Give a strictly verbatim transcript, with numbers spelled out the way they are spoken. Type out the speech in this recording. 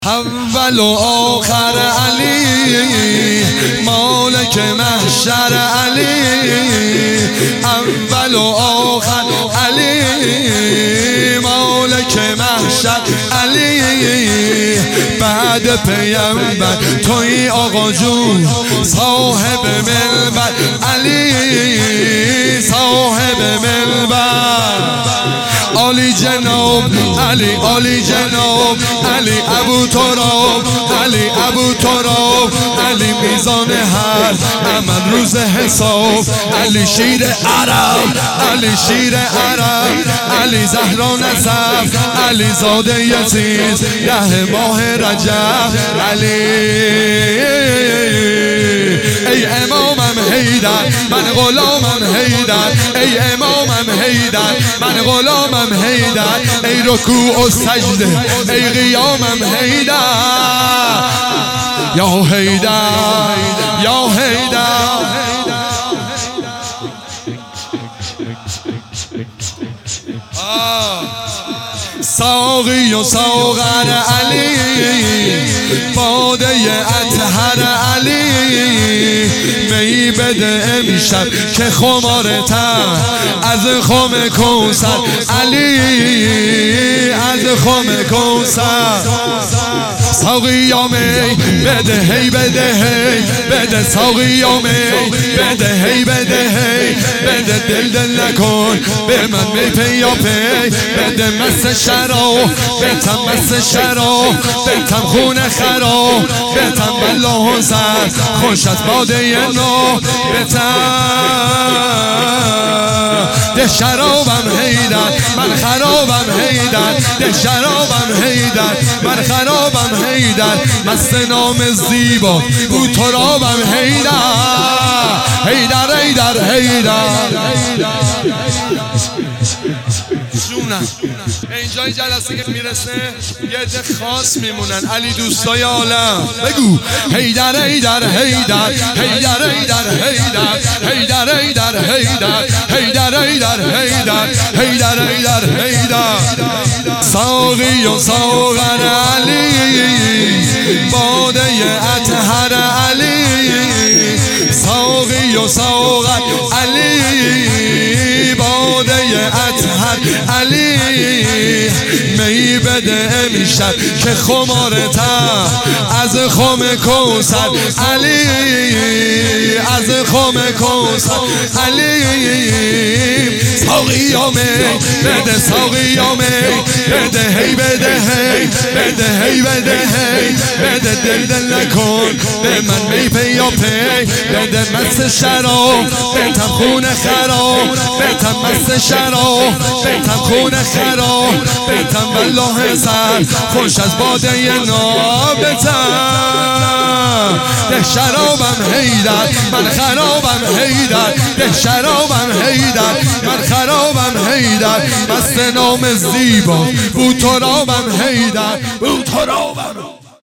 اول و آخر علی، مالک محشر علی. اول و آخر علی، مالک محشر علی. بعد پیامبر توی آقا جون، صاحب منبر علی، صاحب منبر. علی جناب علی، علی جناب علی ابو تراب، علی ابو تراب، علی میزان هر عمل روز حساب. علی شیر عرب، علی شیر عرب، علی زهرا نسب، علی زاده یزید ده ماه رجب. علی ای امامم حیدر، من غلامم حیدر. ای امامم حیدر، من غلامم حیدر. ای رکوع و سجده، ای قیامم حیدر. یا حیدر، یا حیدر. ساقی و ساغر علی، باده اطهر علی. می بده امشب که خمارتر از خم کوثر علی، از خم کوثر. ساقی یا می بده هی، بده هی بده. ساقی یا می بده هی، بده هی بده. دل دل نکن به من می پی یا پی بده. مست شراب بتم، مست شراب بتم. خون خراب بتم، والله حسن خوش از باده نو بتم. ده شرابم حیدر، من خرابم حیدر. ده شرابم حیدر، من خرابم حیدر. مست نام زیبا او ترابم حیدر. حیدر حیدر حیدر. جونم اینجای جلسه که میرسه یه عده خاص میمونن، علی دوستای عالم. بگو حیدر حیدر حیدر، حیدر حیدر حیدر، حیدر حیدر حیدر، حیدر حیدر حیدر، حیدر حیدر حیدر. ساقی و ساغر علی، باده اطهر علی. ساقی و ساغر علی، باده اطهر علی. می بده امشب که خمارتر از خم کوثر علی، از خم کوثر علی. ساقی یا می بده، ساقی یا می بده هی، بده هی بده هی، بده هی بده. دل دل نکن به من می پی یا پی بده. مست شراب بتم، خون خراب بتم. مست شراب بتم، خون خراب بتم. والله حسن خوش از باده نابتم. ده شرابم حیدر، من خرابم حیدر. ده شرابم حیدر، من خرابم حیدر. مست نام زیبا بو ترابم حیدر، بو ترابم.